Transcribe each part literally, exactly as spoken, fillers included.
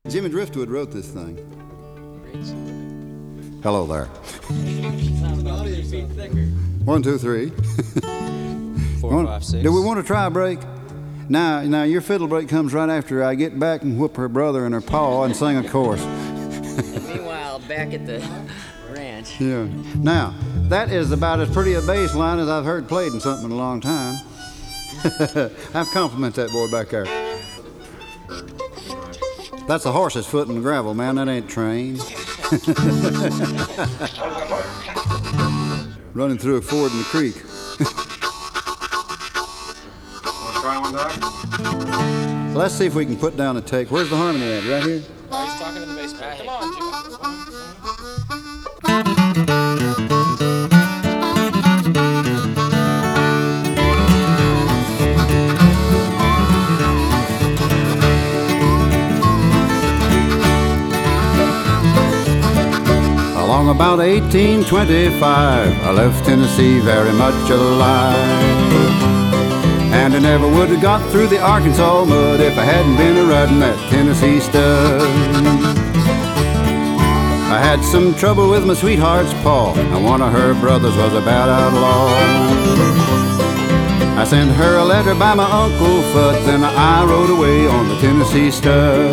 Jimmy Driftwood wrote this thing. Great song. Hello there. Sounds about three feet thicker. One, two, three. Four, Want- five, six. Do we want to try a break? Now, now your fiddle break comes right after I get back and whoop her brother and her paw and sing a chorus. Meanwhile, back at the ranch. Yeah. Now, that is about as pretty a bass line as I've heard played in something in a long time. I compliment that boy back there. That's a horse's foot in the gravel, man. That ain't trained. Running through a ford in the creek. Let's see if we can put down a take. Where's the harmony at? Right here? Oh, he's talking in the bass back. Come on, Jimmy. Along about eighteen twenty-five, I left Tennessee very much alive. And I never would have got through the Arkansas mud if I hadn't been a riding that Tennessee stud. I had some trouble with my sweetheart's paw, and one of her brothers was a bad outlaw. I sent her a letter by my Uncle Fudd, then I rode away on the Tennessee stud.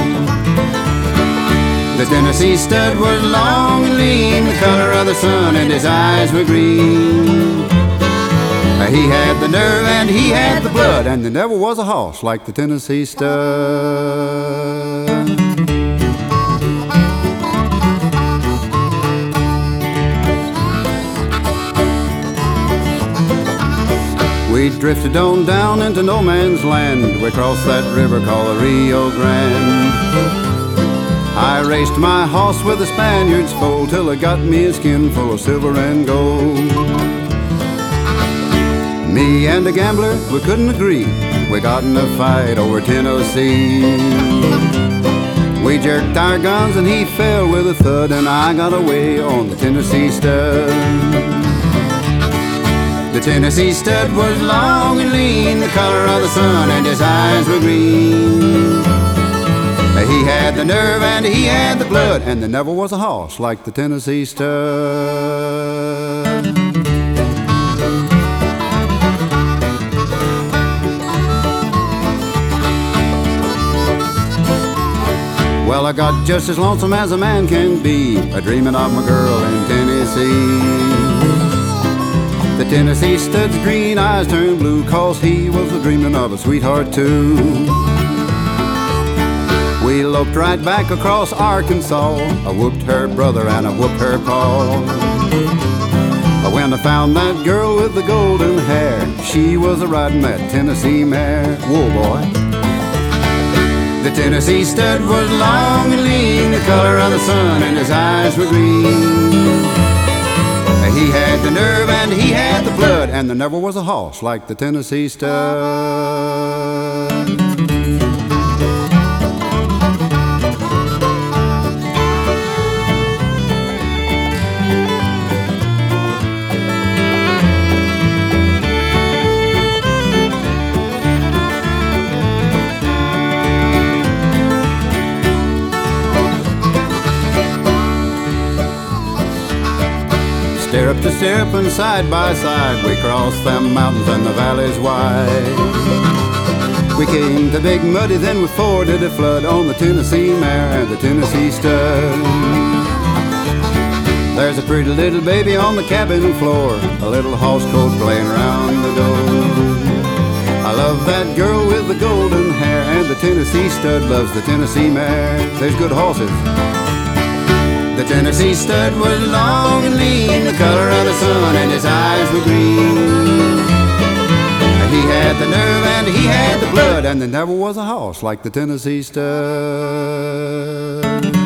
The Tennessee stud was long and lean, the color of the sun, and his eyes were green. He had the nerve and he had the blood, and there never was a horse like the Tennessee stud. We drifted on down into no man's land. We crossed that river called the Rio Grande. I raced my horse with the Spaniard's foal till it got me a skin full of silver and gold. Me and a gambler, we couldn't agree. We got in a fight over Tennessee. We jerked our guns and he fell with a thud, and I got away on the Tennessee stud. The Tennessee stud was long and lean, the color of the sun, and his eyes were green. He had the nerve and he had the blood, and there never was a horse like the Tennessee stud. Well, I got just as lonesome as a man can be, a dreaming of my girl in Tennessee. The Tennessee stud's green eyes turned blue, 'cause he was a dreaming of a sweetheart too. We loped right back across Arkansas. I whooped her brother and I whooped her paw. When I found that girl with the golden hair, she was a riding that Tennessee mare. Whoa, boy. The Tennessee stud was long and lean, the color of the sun, and his eyes were green. He had the nerve and he had the blood, and there never was a horse like the Tennessee stud. Stirrup to stirrup and side by side, we crossed them mountains and the valleys wide. We came to Big Muddy, then we forded a flood on the Tennessee mare and the Tennessee stud. There's a pretty little baby on the cabin floor, a little horse coat playing around the door. I love that girl with the golden hair, and the Tennessee stud loves the Tennessee mare. There's good horses. The Tennessee stud was long and lean, the color of the sun, and his eyes were green. He had the nerve and he had the blood, and there never was a horse like the Tennessee stud.